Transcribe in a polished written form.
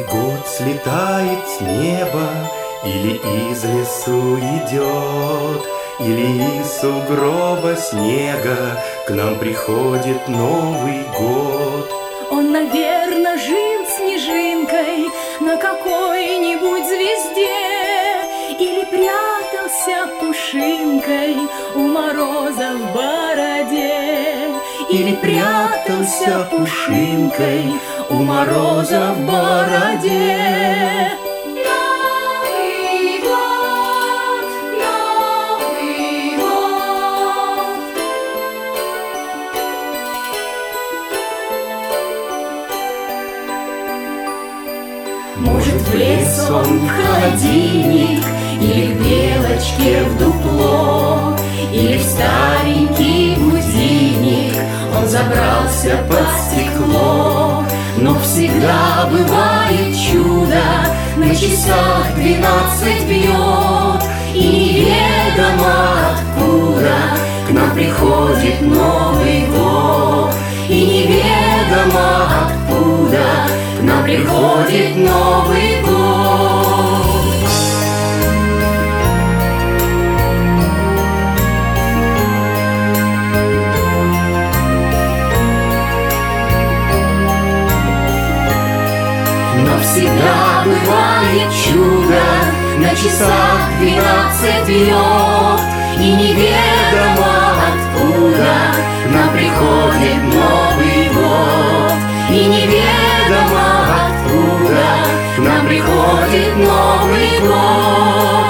год слетает с неба, или из лесу идет, или из сугроба снега к нам приходит Новый год. Он, наверно, жил снежинкой на какой-нибудь звезде, или прятался пушинкой у мороза в бороде, или прятался пушинкой у мороза в бороде. Новый год, Новый год. Может, в лес он в холодильник, или к белочке в дупло, или в старенький будильник он забрался под стекло. Но всегда бывает чудо, на часах 12 бьет, и неведомо откуда к нам приходит Новый год. И неведомо откуда к нам приходит Новый год. Но всегда бывает чудо, на часах 12 бьет, и неведомо откуда к нам приходит Новый год. И неведомо откуда к нам приходит Новый год.